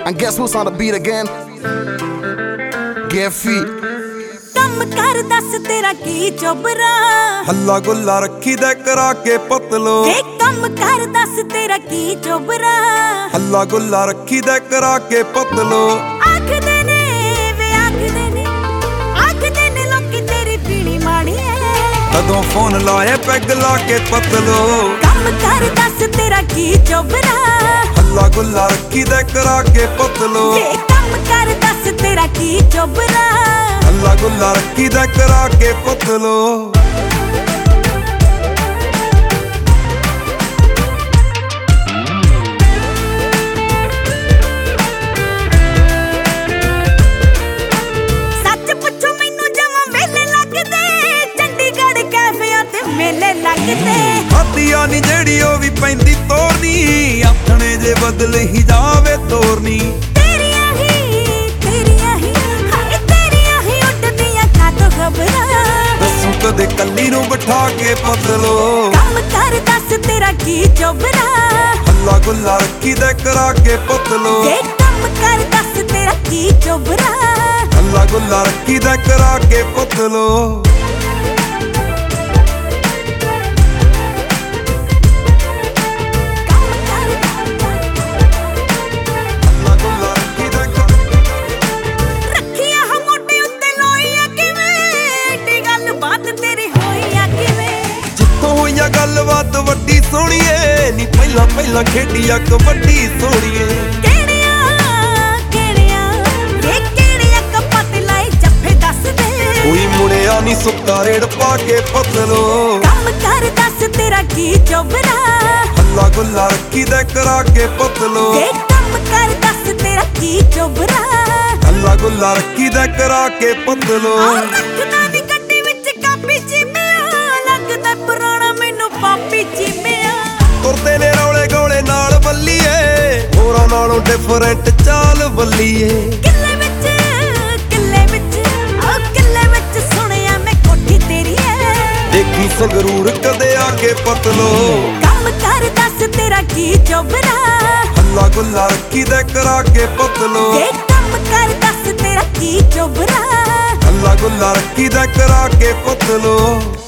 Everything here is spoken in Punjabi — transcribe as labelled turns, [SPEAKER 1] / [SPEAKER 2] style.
[SPEAKER 1] And guess who's on the beat again? Get feet.
[SPEAKER 2] ਕੰਮ ਕਰ ਦੱਸ ਤੇਰਾ ਕੀ ਚੋਬਰਾ,
[SPEAKER 3] ਹੱਲਾ ਗੁੱਲਾ ਰੱਖੀ ਦਾ ਕਰਾ ਕੇ ਪਤਲੋ।
[SPEAKER 2] ਵੇ ਕੰਮ ਕਰ ਦੱਸ ਤੇਰਾ ਕੀ ਚੋਬਰਾ,
[SPEAKER 3] ਹੱਲਾ ਗੁੱਲਾ ਰੱਖੀ ਦਾ ਕਰਾ ਕੇ ਪਤਲੋ।
[SPEAKER 2] ਆਖਦੇ ਨੇ ਵੇ ਆਖਦੇ ਨੇ ਲੋਕੀ ਤੇਰੀ ਪੀਣੀ ਮਾੜੀ ਐ,
[SPEAKER 3] ਕਦੋਂ ਫੋਨ ਲਾਏ ਪੈਗ ਲਾ ਕੇ ਪਤਲੋ।
[SPEAKER 2] ਕੰਮ ਕਰ ਦੱਸ ਤੇਰਾ ਕੀ ਚੋਬਰਾ,
[SPEAKER 3] ਹੱਲਾ ਗੁੱਲਾ ਰੱਖੀ ਦਾ ਕਰਾ ਕੇ ਪਤਲੋ।
[SPEAKER 2] ਵੇ ਕੰਮ ਕਰ ਦੱਸ ਤੇਰਾ ਕੀ ਚੋਬਰਾ,
[SPEAKER 3] ਹੱਲਾ ਗੁੱਲਾ ਰੱਖੀ ਦਾ ਕਰਾ ਕੇ ਪਤਲੋ।
[SPEAKER 2] ਸੱਚ ਪੁੱਛੋ ਮੈਨੂੰ ਜਮਾਂ ਵੇਲੇ ਲੱਗਦੇ, ਚੰਡੀਗੜ੍ਹ ਕੈਫਿਆਂ ਤੇ ਮੇਲੇ ਲੱਗਦੇ।
[SPEAKER 3] ਹੱਦੀਆਂ ਨੀ ਜਿਹੜੀ ਉਹ ਵੀ ਪੈਂਦੀ ਤੋਰਨੀ, ਆਥਣੇ ਜੇ ਬਦਲ ਹੀ ਜਾਵੇ ਤੋਰਨੀ।
[SPEAKER 2] ਤੇਰੀਆਂ ਹੀ ਹਾਏ ਤੇਰੀਆਂ ਹੀ ਉੱਡਦੀਆਂ ਕਾਤੋਂ ਖਬਰਾਂ,
[SPEAKER 3] ਦੱਸੂ ਕਦੇ ਕੱਲੀ ਨੂੰ ਬਿਠਾ ਕੇ ਪਤਲੋ।
[SPEAKER 2] ਕੰਮ ਕਰ ਦੱਸ ਤੇਰਾ ਕੀ ਚੋਬਰਾ,
[SPEAKER 3] ਹੱਲਾ ਗੁੱਲਾ ਰੱਖੀ ਦਾ ਕਰਾ ਕੇ ਪਤਲੋ।
[SPEAKER 2] ਵੇ ਕੰਮ ਕਰ ਦੱਸ ਤੇਰਾ ਕੀ ਚੋਬਰਾ,
[SPEAKER 3] ਹੱਲਾ ਗੁੱਲਾ ਰੱਖੀ ਦਾ ਕਰਾ ਕੇ ਪਤਲੋ।
[SPEAKER 2] ਰੱਖੀਆਂ ਹਾਂ ਮੋਢੇ ਉੱਤੇ ਲੋਈਆਂ ਕਿਵੇਂ, ਏਡੀ ਗੱਲ ਬਾਤ ਤੇਰੀ ਹੋਈਆਂ ਕਿਵੇਂ।
[SPEAKER 3] ਜਿੱਥੋਂ ਹੋਈਆਂ ਗੱਲਬਾਤ ਵੱਡੀ ਸੋਹਣੀਏ ਨੀ, ਪਹਿਲਾਂ ਪਹਿਲਾਂ ਖੇਡੀ ਆ ਕਬੱਡੀ ਸੋਹਣੀਏ।
[SPEAKER 2] ਕਿਹੜੀਆਂ ਕੱਪਾਂ ਤੇ ਲਾਏ ਜੱਫੇ ਦੱਸ ਦੇ,
[SPEAKER 3] ਕੋਈ ਮੁੜਿਆ ਨੀ ਸੁੱਕਾ ਰੇੜ ਪਾ ਕੇ ਪਤਲੋ।
[SPEAKER 2] ਕੰਮ ਕਰ ਦੱਸ ਤੇਰਾ ਕੀ ਚੋਬਰਾ,
[SPEAKER 3] ਹੱਲਾ ਗੁੱਲਾ ਰੱਖੀ ਦਾ ਕਰਾ ਕੇ ਪਤਲੋ।
[SPEAKER 2] ਵੇ ਕੰਮ ਕਰ ਦੱਸ ਤੇਰਾ ਕੀ ਚੋਬਰਾ,
[SPEAKER 3] ਹੱਲਾ ਗੁੱਲਾ ਰੱਖੀ ਦਾ ਕਰਾ ਕੇ ਪਤਲੋ।
[SPEAKER 2] ਰੱਖਦਾ ਨੀ ਗੱਡੀ ਵਿੱਚ ਕਾਪੀ ਚੀਮਿਆ, ਲੱਗਦਾ ਪੁਰਾਣਾ ਮੈਨੂੰ ਪਾਪੀ ਚੀਮਿਆ।
[SPEAKER 3] ਤੁਰਦੇ ਨੇ ਰੌਲੇ ਗੋਲੇ ਨਾਲ ਬੱਲੀਏ, ਹੋਰਾਂ ਨਾਲੋਂ ਡਿਫਰੈਂਟ ਚਾਲ ਬੱਲੀਏ।
[SPEAKER 2] ਕਿੱਲੇ ਵਿੱਚ ਸੁਣਿਆ ਮੈਂ ਕੋਠੀ ਤੇਰੀ ਐ,
[SPEAKER 3] ਦੇਖੀ ਸੰਗਰੂਰ ਕਦੇ ਆ ਕੇ ਪਤਲੋ।
[SPEAKER 2] ਕੰਮ ਕਰ ਦੱਸ ਤੇਰਾ ਕੀ ਚੋਬਰਾ,
[SPEAKER 3] ਹੱਲਾ ਗੁੱਲਾ ਰੱਖੀ ਦਾ ਕਰਾ ਕੇ ਪਤਲੋ।
[SPEAKER 2] ਵੇ ਕੰਮ ਕਰ ਦੱਸ ਤੇਰਾ ਕੀ ਚੋਬਰਾ,
[SPEAKER 3] ਹੱਲਾ ਗੁੱਲਾ ਰੱਖੀ ਦਾ ਕਰਾ ਕੇ ਪਤਲੋ।